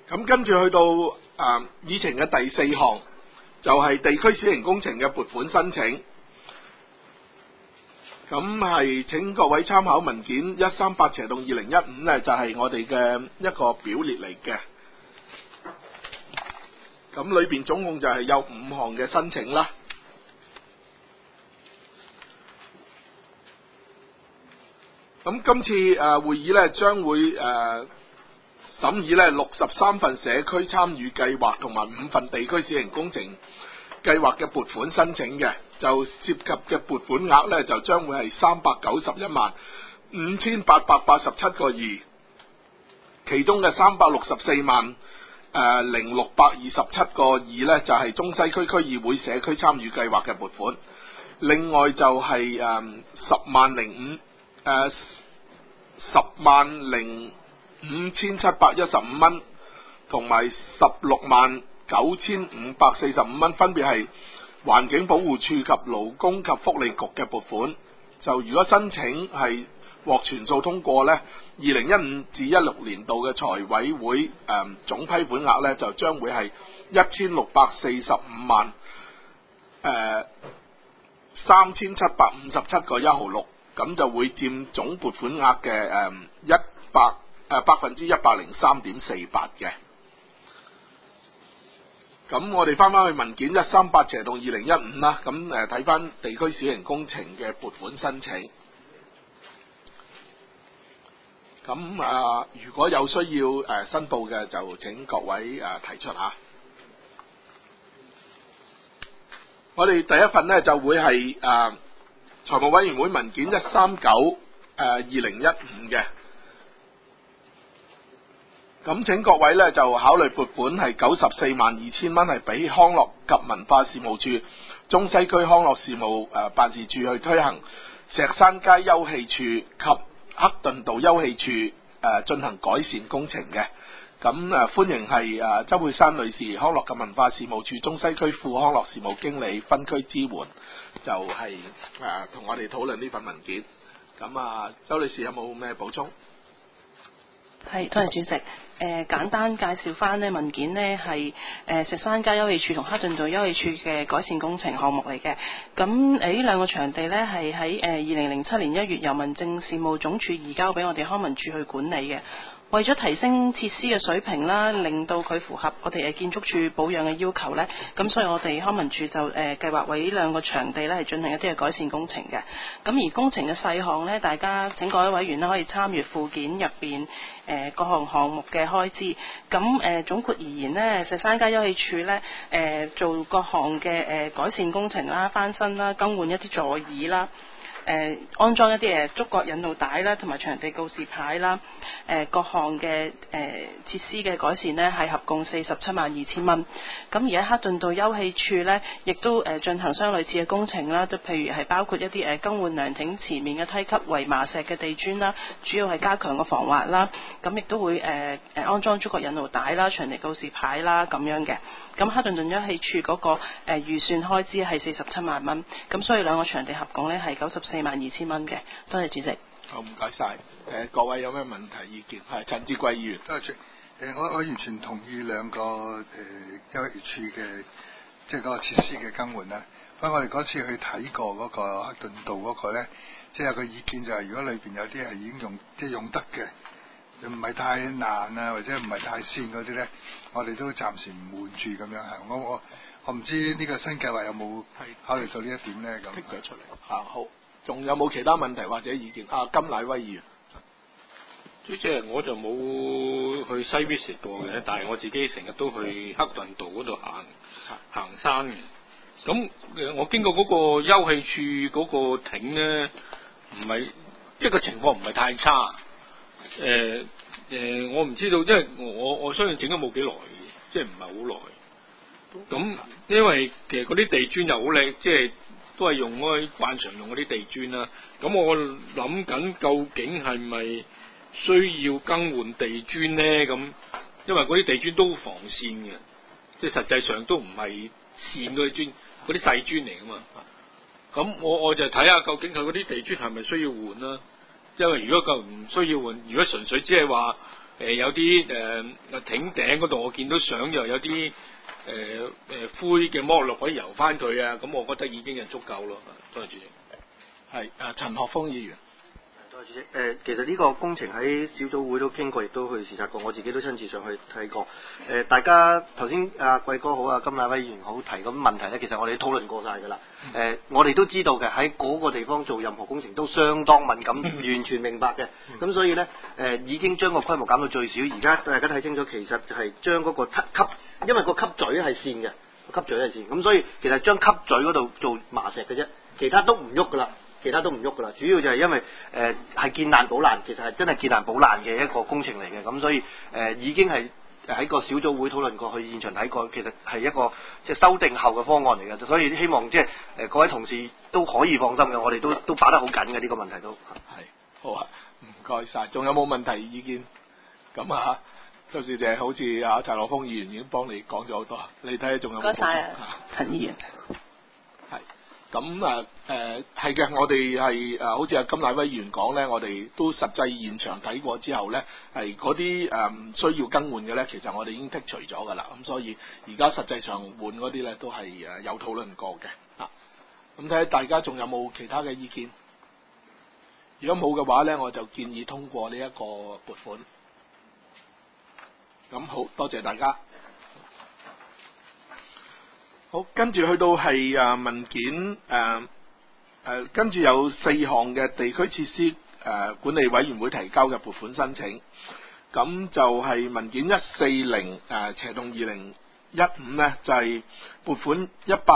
咁跟住去到議程嘅第4項，就係地區小型工程嘅撥款申請。咁係請各位參考文件138/2015咧，就係我哋嘅一個表列嚟嘅。咁裏邊總共就係有5項嘅申請啦。咁今次會議咧將會審議咧63份社區參與計劃同埋5份地區小型工程計劃嘅撥款申請嘅，就涉及嘅撥款額咧就將會係3915887個2，其中嘅3640627個2咧就係中西區區議會社區參與計劃嘅撥款，另外就係105715蚊，同埋169545蚊，分別係環境保護署及勞工及福利局嘅撥款。就如果申請係獲全數通過呢，2015至16年度嘅財委會總批款額呢，就將會係16453757個1毫6，咁就會佔總撥款額嘅103.48%嘅。咁我哋翻去文件138/2015啦，咁睇翻地區小型工程嘅撥款申請。咁如果有需要申報嘅，就請各位提出下。我哋第一份呢，就會係財務委員會文件139/2015嘅。咁請各位咧就考慮撥款係942000蚊，係俾康樂及文化事務處中西區康樂事務辦事處去推行石山街休憩處及克頓道休憩處進行改善工程嘅。咁歡迎係周佩珊女士，康樂及文化事務處中西區副康樂事務經理分區支援，就係同我哋討論呢份文件。咁周女士有冇咩補充？ 係，多謝主席。簡單介紹翻呢文件呢係石山街休憩處同克頓道休憩處嘅改善工程項目嚟嘅。咁呢兩個場地呢係喺2007年1月由民政事務總署移交俾我哋康文署去管理嘅。為咗提升設施嘅水平啦，令到佢符合我哋建築署保養嘅要求呢，咁所以我哋康文署就計劃為呢兩個場地呢係進行一啲嘅改善工程嘅。咁而工程嘅細項呢，大家請各位委員呢可以參閱附件入邊各項項目嘅開支。咁總括而言呢，石山街休憩處呢做各項嘅改善工程啦、翻新啦、更換一啲座椅啦。安裝一啲觸覺引路帶啦，同埋場地告示牌啦，各項嘅設施嘅改善呢係合共472000蚊。咁而喺克頓道休憩處呢，亦都進行相類似嘅工程啦，就譬如係包括一啲更換涼亭前面嘅梯級為麻石嘅地磚啦，主要係加強個防滑啦。咁亦都會安裝觸覺引路帶啦、場地告示牌啦咁樣嘅。咁克頓道休憩處嗰個預算開支係47萬蚊，咁所以兩個場地合共呢係942000蚊嘅。多謝主席。 好，唔該晒。各位有咩問題意見？係陳志貴議員。 多謝。我完全同意兩個休憩處嘅即係嗰個設施嘅更換啦。不過我哋嗰次去睇過嗰個克頓道嗰個咧，即係有個意見就係如果裏邊有啲係已經用得嘅，唔係太爛啊，或者唔係太跣嗰啲咧，我哋都暫時唔換住咁樣係。我唔知呢個新計劃有冇考慮到呢一點咧？咁剔咗出嚟。 好，仲有冇其他問題或者意見？金乃威議員。 主席，我就冇去西 visit 過嘅，但係我自己成日都去克頓道嗰度行山嘅。咁我經過嗰個休憩處嗰個亭咧，唔係即係個情況唔係太差。我唔知道，因為我相信整咗冇幾耐，即係唔係好耐。咁因為其實嗰啲地磚又好靚，即係都係用開慣常用嗰啲地磚啦。咁我諗緊究竟係咪需要更換地磚咧？咁因為嗰啲地磚都防線嘅，即係實際上都唔係線嗰啲磚，嗰啲細磚嚟噶嘛。咁我就睇下究竟佢嗰啲地磚係咪需要換啦？因為如果夠唔需要換，如果純粹只係話有啲艇頂嗰度我見到相又有啲灰嘅剝落可以游翻佢啊，咁我覺得已經係足夠咯。多謝主席。 係陳學鋒議員。 多謝主席。其實呢個工程喺小組會都傾過，亦都去視察過，我自己都親自上去睇過。大家頭先阿貴哥好啊，甘乃威議員好提咁問題咧，其實我哋都討論過晒㗎啦。我哋都知道嘅，喺嗰個地方做任何工程都相當敏感，完全明白嘅。咁所以咧，已經將個規模減到最少。而家大家睇清楚，其實就係將嗰個吸，因為個吸嘴係線嘅，個吸嘴係線，咁所以其實將吸嘴嗰度做麻石嘅啫，其他都唔喐㗎啦。主要就係因為係見爛補爛，其實係真係見爛補爛嘅一個工程嚟嘅，咁所以已經係喺個小組會討論過，去現場睇過，其實係一個即係修訂後嘅方案嚟嘅，所以希望即係各位同事都可以放心嘅，我哋都把得好緊嘅呢個問題都係好啊，唔該晒。仲有冇問題意見？咁啊，周小姐好似陳學鋒議員已經幫你講咗好多，你睇下仲有冇？ 唔該晒陳議員。 咁係嘅，我哋係好似阿甘乃威議員講咧，我哋都實際現場睇過之後咧，係嗰啲需要更換嘅咧，其實我哋已經剔除咗噶啦。咁所以而家實際上換嗰啲咧都係有討論過嘅。咁睇下大家仲有冇其他嘅意見？如果冇嘅話咧，我就建議通過呢一個撥款。咁好多謝大家。好，跟住去到係文件跟住有4項嘅地區設施管理委員會提交嘅撥款申請，咁就係文件140/2015呢，就係撥款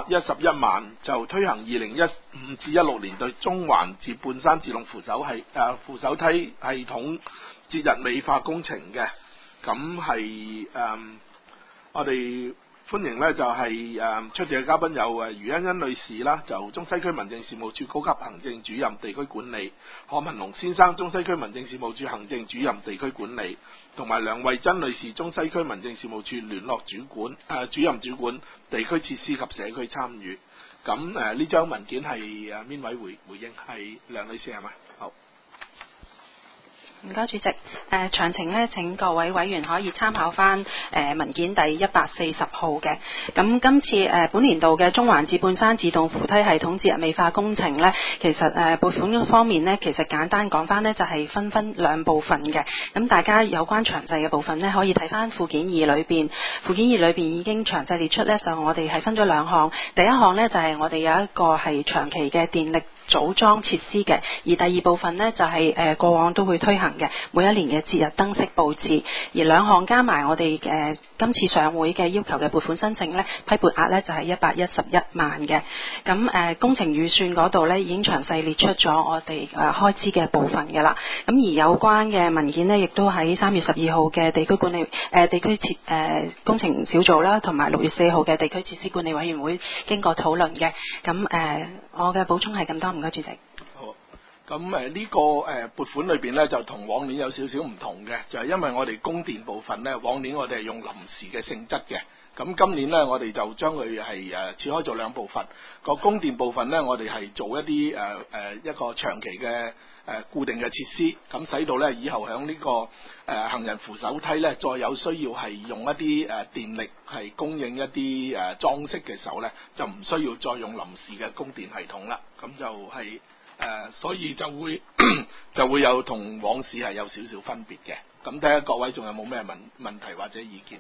111萬，就推行2015至16年對中環至半山自動扶手梯系統節日美化工程嘅，咁係我哋歡迎呢就係出席嘅嘉賓有余欣欣女士啦，就中西區民政事務處高級行政主任地區管理，何文龍先生中西區民政事務處行政主任地區管理，同埋梁慧珍女士中西區民政事務處聯絡主任主管地區設施及社區參與。咁呢張文件係邊位回應？係梁女士係咪？好。 唔該，主席。詳情呢，請各位委員可以參考翻文件第140號嘅。咁今次本年度嘅中環至半山自動扶梯系統節日美化工程呢，其實撥款方面呢，其實簡單講翻呢，就係分兩部分嘅。咁大家有關詳細嘅部分呢，可以睇翻附件2裏邊。附件2裏邊已經詳細列出呢，就我哋係分咗兩項。第一項呢，就係我哋有一個係長期嘅電力組裝設施嘅，而第二部分呢，就係過往都會推行嘅每一年嘅節日燈飾佈置，而兩項加埋我哋今次上會嘅要求嘅撥款申請呢，批撥額呢就係111萬嘅。咁工程預算嗰度呢，已經詳細列出咗我哋開支嘅部分嘅啦。咁而有關嘅文件呢，亦都喺3月12號嘅地區管理地區工程小組啦，同埋6月4號嘅地區設施管理委員會經過討論嘅。咁我嘅補充係咁多。唔該，主席。 好，咁呢個撥款裏邊咧，就同往年有少少唔同嘅，就係因為我哋供電部分咧，往年我哋係用臨時嘅性質嘅，咁今年咧我哋就將佢係切開做兩部分。個供電部分咧，我哋係做一啲一個長期嘅固定嘅設施，咁使到咧以後響呢個行人扶手梯咧，再有需要係用一啲電力係供應一啲裝飾嘅時候咧，就唔需要再用臨時嘅供電系統啦。咁就係所以就會就會有同往時係有少少分別嘅。咁睇下各位仲有冇咩問題或者意見？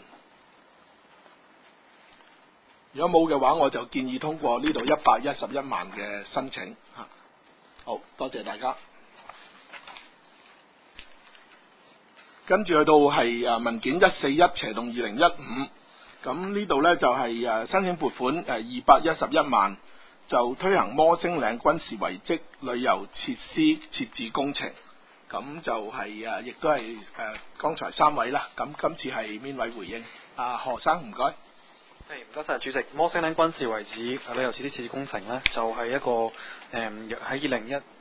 如果冇嘅話，我就建議通過呢度111萬嘅申請。好多謝大家。跟住去到係文件141/2015，咁呢度呢就係申請撥款211萬，就推行摩星嶺軍事遺蹟旅遊設施設置工程。咁就係亦都係剛才3位啦。咁今次係邊位回應？何生唔該。 唔該晒主席。摩星嶺軍事遺址旅遊設施設置工程呢，就係一個喺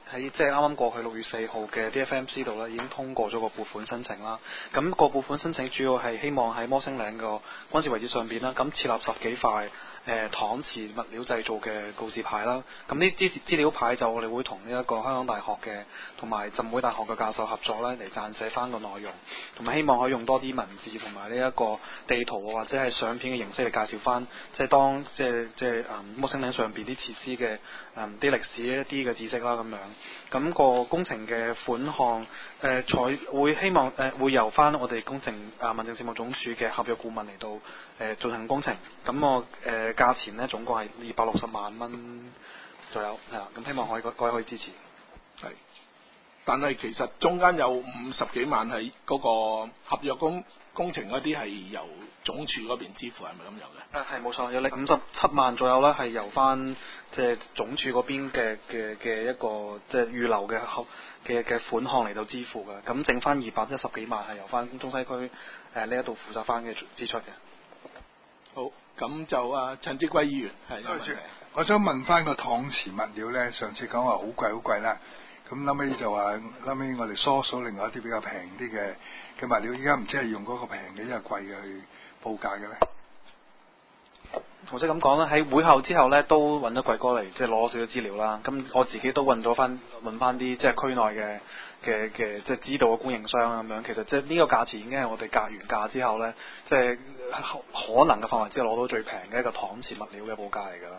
喺即係啱啱過去6月4號嘅 DFMC 度咧已經通過咗個撥款申請啦。咁個撥款申請主要係希望喺摩星嶺個軍事遺址上邊啦，咁設立10幾塊搪瓷物料製造嘅告示牌啦。咁呢啲資料牌就我哋會同呢一個香港大學嘅同埋浸會大學嘅教授合作咧嚟撰寫翻個內容，同埋希望可以用多啲文字同埋呢一個地圖或者係相片嘅形式嚟介紹翻，即係當即係摩星嶺上邊啲設施嘅啲歷史一啲嘅知識啦咁樣。咁個工程嘅款項會希望會由翻我哋工程民政事務總署嘅合約顧問嚟到進行工程。咁我價錢呢總共係260萬蚊左右，係啦。咁希望各位可以支持。 係，但係其實中間有50幾萬係嗰個合約工程嗰啲係由總署嗰邊支付，係咪咁有嘅？ 係冇錯，有57萬左右啦，係由翻即係總署嗰邊嘅一個即係預留嘅款項嚟到支付嘅。咁剩翻210幾萬係由翻中西區呢一度負責翻嘅支出嘅。 好，咁就陳志貴議員係。 我想問翻個搪瓷物料咧，上次講話好貴啦，咁後尾就話後尾我哋數另外一啲比較平啲嘅物料，依家唔知係用嗰個平嘅，因為貴嘅去報價嘅咧。 或者咁講啦，喺會後之後咧，都揾咗貴哥嚟即係攞少少資料啦。咁我自己都問翻啲即係區內嘅即係知道嘅供應商咁樣。其實即係呢個價錢已經係我哋格完價之後咧，即係可能嘅範圍之內攞到最平嘅一個搪瓷物料嘅報價嚟㗎啦。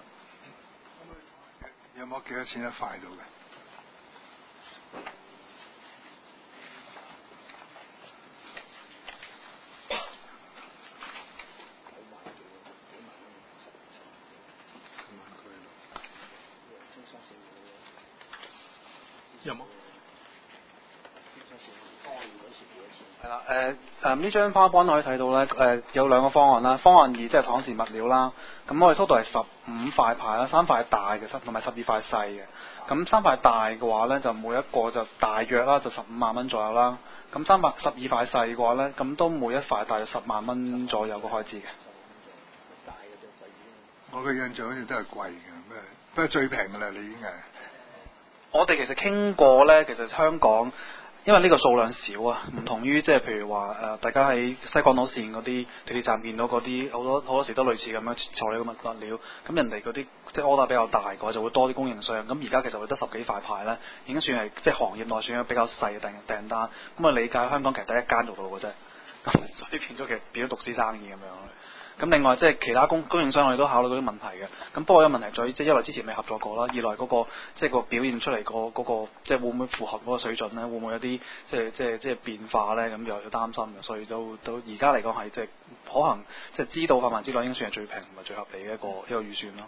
有冇幾多錢一塊到嘅？ 有冇？ 係啦，呢張 PowerPoint 可以睇到咧，有兩個方案啦。方案2即係搪瓷物料啦，咁我哋 total 係15塊牌啦，3塊大嘅同埋12塊細嘅。咁3塊大嘅話咧，就每一個就大約啦，就15萬蚊左右啦。咁12塊細嘅話咧，咁都每一塊大約10萬蚊左右嘅開支嘅。 我嘅印象好似都係貴嘅，不過最平嘅啦，你已經係。 我哋其實傾過咧，其實香港因為呢個數量少啊，唔同於即係譬如話大家喺西港島線嗰啲地鐵站見到嗰啲好多時都類似咁樣材料嘅物料，咁人哋嗰啲即係 order 比較大嘅就會多啲供應商，咁而家其實會得10幾塊牌咧，已經算係即係行業內算係比較細嘅訂單，咁啊理解香港其實得一間做到嘅啫，咁所以變咗其實變咗獨資生意咁樣。咁另外即係其他供應商我哋都考慮嗰啲問題嘅，咁不過有問題在於即係因為之前未合作過啦，二來嗰個即係個表現出嚟嗰個即係會唔會符合嗰個水準咧？會唔會有啲即係變化咧？咁又擔心嘅，所以都而家嚟講係即係可能即係知道範圍之內已經算係最平同埋最合理嘅一個預算咯。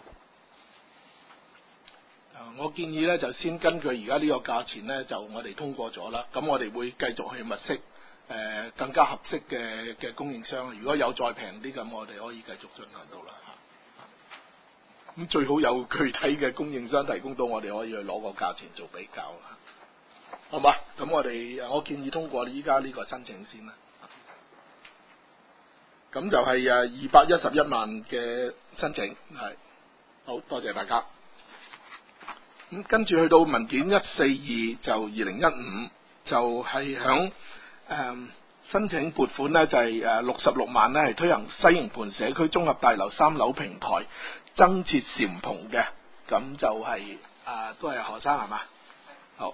我建議咧就先根據而家呢個價錢咧，就我哋通過咗啦，咁我哋會繼續去物色。更加合適嘅供應商，如果有再平啲咁，我哋可以繼續進行到啦嚇。咁最好有具體嘅供應商提供到，我哋可以去攞個價錢做比較啦。好嘛？咁我建議通過依家呢個申請先啦。咁就係211萬嘅申請，係好多謝大家。咁跟住去到文件142就2015就係響。申請撥款呢就係66萬呢係推行西營盤社區綜合大樓3樓平台增設簷篷嘅，咁就係都係何生係嘛？好，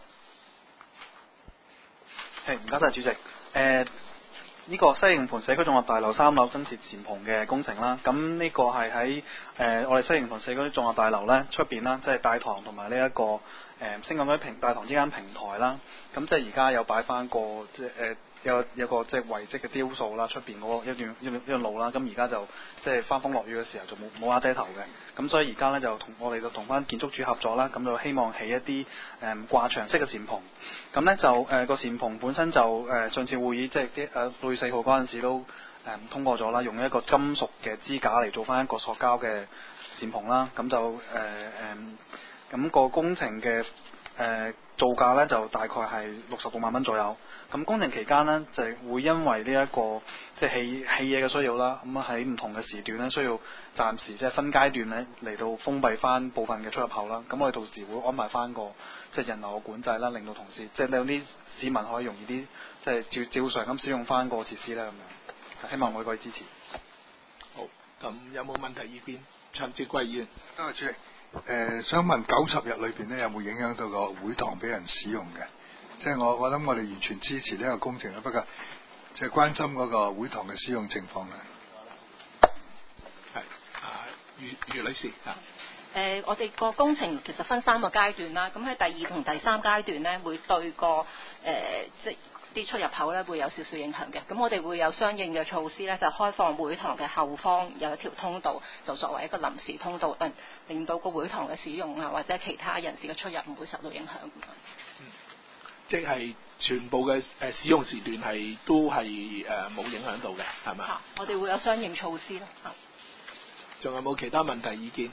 唔該晒主席。呢個西營盤社區綜合大樓3樓增設簷篷嘅工程啦，咁呢個係喺我哋西營盤社區綜合大樓呢出邊啦，即係大堂同埋呢一個星港區大堂之間平台啦，咁即係而家有擺翻個即係有個即係遺跡嘅雕塑啦，出邊嗰個一段路啦，咁而家就即係翻風落雨嘅時候就冇瓦遮頭嘅，咁所以而家呢，我哋就同翻建築署合作啦，咁就希望起一啲掛牆式嘅簷篷，咁呢就個簷篷本身就上次會議即係6月4號嗰陣時都通過咗啦，用一個金屬嘅支架嚟做翻一個塑膠嘅簷篷啦，咁就咁個工程嘅造價呢就大概係66萬蚊左右。咁工程期間呢，就會因為呢一個即係氣嘢嘅需要啦，咁喺唔同嘅時段呢，需要暫時即係分階段呢嚟到封閉翻部分嘅出入口啦。咁我哋到時會安排翻個即係人流嘅管制啦，令到同事即係令啲市民可以容易啲即係照常咁使用翻個設施啦咁樣。希望我哋可以支持。 好，咁有冇問題意見？陳志貴議員， 多謝主席。想問90日裏邊呢，有冇影響到個會堂俾人使用嘅？即係我諗我哋完全支持呢個工程啦，不過即係關心嗰個會堂嘅使用情況咧。 係余女士啊。 我哋個工程其實分3個階段啦，咁喺第2同第3階段呢，會對個即係啲出入口咧會有少少影響嘅。咁我哋會有相應嘅措施咧，就開放會堂嘅後方有一條通道，就作為一個臨時通道，令到個會堂嘅使用啊或者其他人士嘅出入唔會受到影響。 即係全部嘅使用時段都係冇影響到嘅，係咪？ 我哋會有相應措施咯。 仲有冇其他問題意見？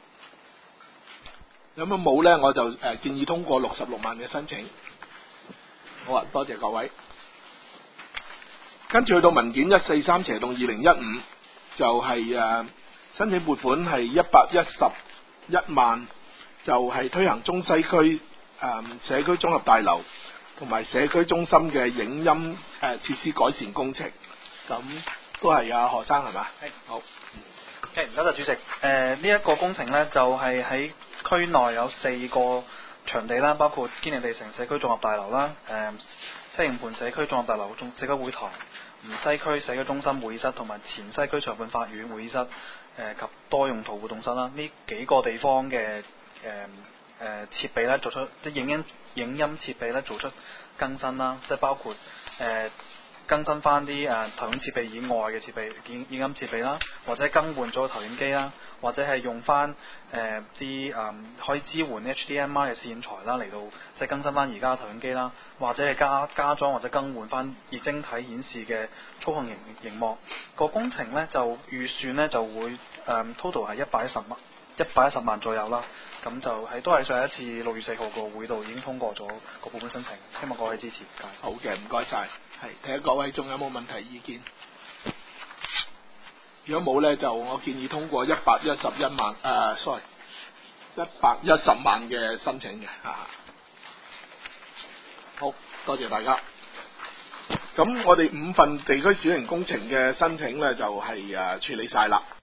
咁樣冇呢，我就建議通過66萬嘅申請。好啊，多謝各位。跟住去到文件143/2015，就係申請撥款係111萬，就係推行中西區社區綜合大樓同埋社區中心嘅影音設施改善工程。咁都係何生係嘛？係。好。 唔該曬主席。呢一個工程呢，就係喺區內有4個場地啦，包括堅尼地城社區綜合大樓啦、西營盤社區綜合大樓社區會堂、吳西區社區中心會議室同埋前西區裁判法院會議室及多用途活動室啦。呢幾個地方嘅設備咧，做出即係影音設備咧做出更新啦，即係包括更新翻啲投影設備以外嘅設備影音設備啦，或者更換咗投影機啦，或者係用翻啲可以支援 HDMI 嘅線材啦嚟到即係更新翻而家嘅投影機啦，或者係加裝或者更換翻液晶體顯示嘅操控螢幕。個工程咧就預算咧就會total 係110萬左右啦。咁就都係上一次6月4號個會度已經通過咗個撥款申請，希望各位支持。 好嘅，唔該晒。係睇下各位仲有冇問題意見？如果冇呢，就我建議通過110萬嘅申請嘅好多謝大家。咁我哋5份地區小型工程嘅申請呢，就係處理晒啦。